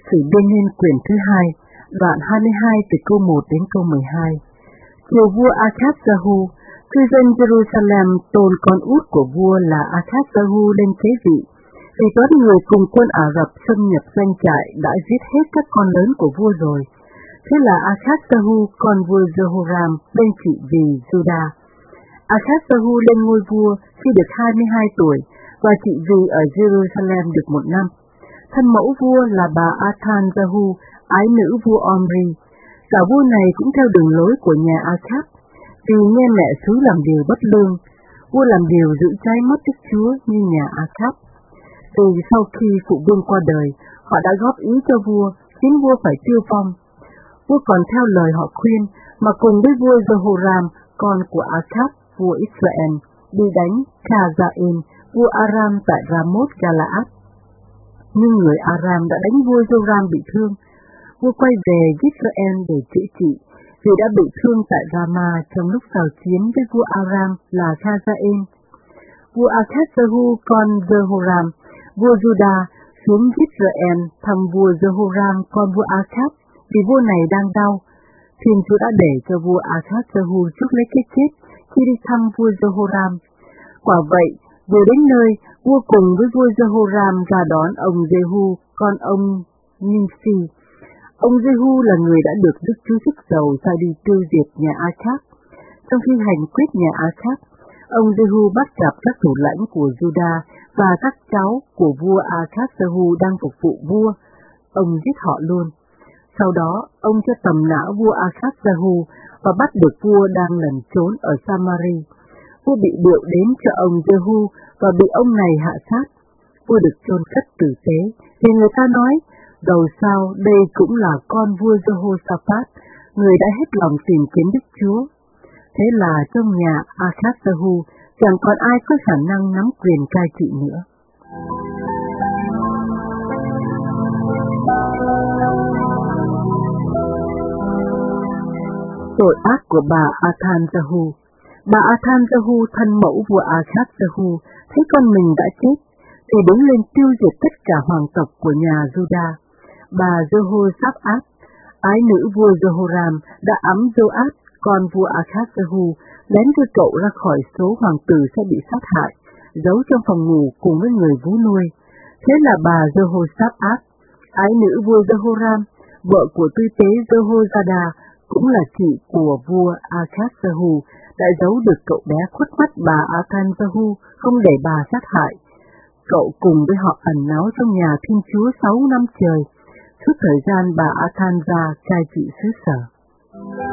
Sử Biên Niên quyển thứ 2, đoạn 22 từ câu 1 đến câu 12. Chiều vua Ahasuerus, cư dân Jerusalem tôn con út của vua là Ahasuerus lên kế vị, vì toán người cùng quân Ả Rập xâm nhập doanh trại đã giết hết các con lớn của vua rồi. Thế là Ahasuerus con vua Jehoram lên trị vì Juda. Ahasuerus lên ngôi vua khi được 22 tuổi và trị vì ở Jerusalem được 1 năm. Thân mẫu vua là bà Athaliah, ái nữ vua Omri. Cả vua này cũng theo đường lối của nhà Achab, vì nghe mẹ xứ làm điều bất lương. Vua làm điều giữ trái mắt Đức Chúa như nhà Achab. Từ sau khi phụ vương qua đời, họ đã góp ý cho vua, khiến vua phải tiêu vong. Vua còn theo lời họ khuyên, mà cùng với vua Jehoram, con của Achab, vua Israel, đi đánh Hazael, vua Aram tại Ramoth Galaad. Nhưng người Aram đã đánh vua Joram bị thương. Vua quay về Israel để chữa trị, vì đã bị thương tại Rama trong lúc giao chiến với vua Aram là Hazael. Vua Ahasuerus con Jehoram, vua Juda, xuống Israel thăm vua Jehoram con vua Achab, vì vua này đang đau. Thiên Chúa đã để cho vua Ahasuerus chuốc lấy cái chết khi đi thăm vua Jehoram. Quả vậy, vừa đến nơi, vua cùng với vua Jehoram ra đón ông Jehu, con ông Nimsi. Ông Jehu là người đã được Đức Chúa rước dầu ra đi tiêu diệt nhà Achab. Trong khi hành quyết nhà Achab, ông Jehu bắt gặp các thủ lãnh của Juda và các cháu của vua Ahasuerus đang phục vụ vua. Ông giết họ luôn. Sau đó, ông cho tầm não vua Ahasuerus và bắt được vua đang lẩn trốn ở Samari. Vua bị điệu đến cho ông Jehu và bị ông này hạ sát. Vua được chôn cất tử tế, vì người ta nói, dầu sao đây cũng là con vua Jehoshaphat, người đã hết lòng tìm kiếm Đức Chúa. Thế là trong nhà Ahasuerus chẳng còn ai có khả năng nắm quyền cai trị nữa. Tội ác của bà Athaliah. Bà Athaliah, thân mẫu vua Ahasuerus, thấy con mình đã chết, thì đứng lên tiêu diệt tất cả hoàng tộc của nhà Juda. Bà Jehoshaphat, ái nữ vua Jehoram, đã ẵm Joas, con vua Ahasuerus, lén đưa cậu ra khỏi số hoàng tử sẽ bị sát hại, giấu trong phòng ngủ cùng với người vú nuôi. Thế là bà Jehoshaphat, ái nữ vua Jehoram, vợ của tư tế Jehoiada, cũng là chị của vua Ahasuerus, đã giấu được cậu bé khuất mắt bà Athaliah, không để bà sát hại. Cậu cùng với họ ẩn náu trong nhà Thiên Chúa 6 năm trời, suốt thời gian bà Athaliah cai trị xứ sở.